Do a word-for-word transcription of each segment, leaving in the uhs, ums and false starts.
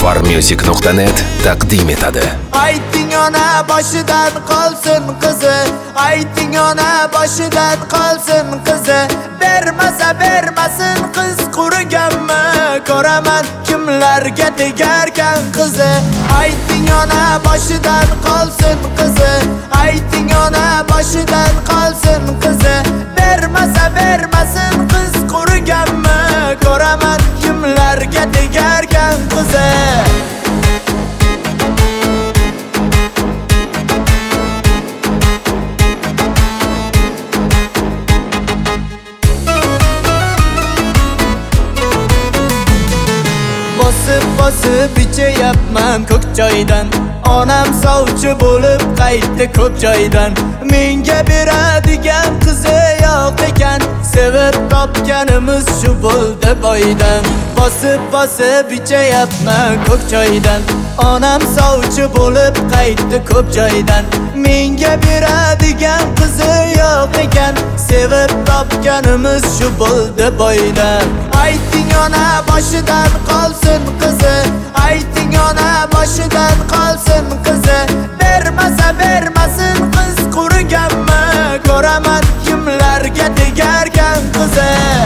farmusic nuqta net taqdim etadi. Ayting ona boshidan qolsin qizi, ayting ona boshidan qolsin qizi, bermasa bermasin qiz quriganmi, ko'raman kimlarga tegarkan qizi. Ayting ona boshidan qolsin qizi, ayting ona boshidan qolsin qizi, bermasa bermasin qiz quriganmi, ko'raman kimlarga tegarkan qizi. Bosib bosib ichayapman ko'k joydan, onam sovchi bo'lib qaytdi ko'p joydan. Menga beradigan qizi yo'q ekan, sevib topganimiz shu bo'ldi boydan. Bosib bosib ichayapman ko'k joydan, onam sovchi bo'lib qaytdi ko'p joydan. Menga beradigan qizi yo'q ekan, sevib topganimiz shu bo'ldi boydan. Ayting ona boshidan qolsin qizi, ayting ona boshidan qolsin qizi, bermasa bermasin qiz quriganmi, ko'raman kimlarga tegarkan qizi.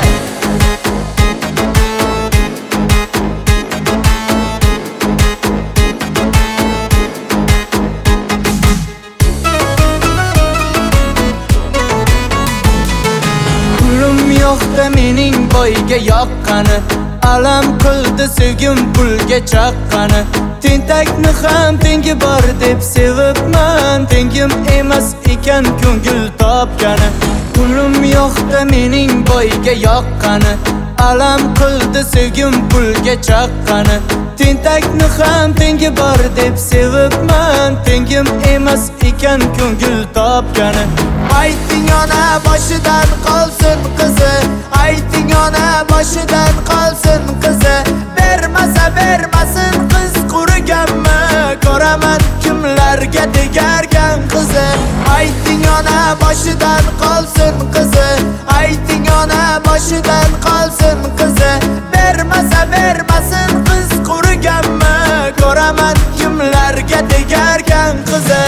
Yo'qda mening boyga yoqqani, alam qildi sevgim pulga chaqqani. Tentakni ham tengi bor deb sevibman, tengim emas ekan ko'ngil topgani. Pulim yo'qda mening boyga yoqqani, alam qildi sevgim pulga chaqqani. Tentakni ham tengi bor deb sevibman, tengim emas ekan ko'ngil topgani. Ayting ona boshidan qolsin qizi, ayting ona boshidan qolsin qizi, bermasa bermasin qiz quriganmi, ko'raman kimlarga tegarkan qizi. Ayting ona boshidan qolsin qizi, ayting ona boshidan qolsin qizi, bermasa bermasin qiz quriganmi, ko'raman kimlarga tegarkan qizi.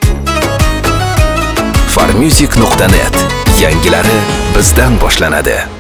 farmusic nuqta net yangilari bizdan boshlanadi.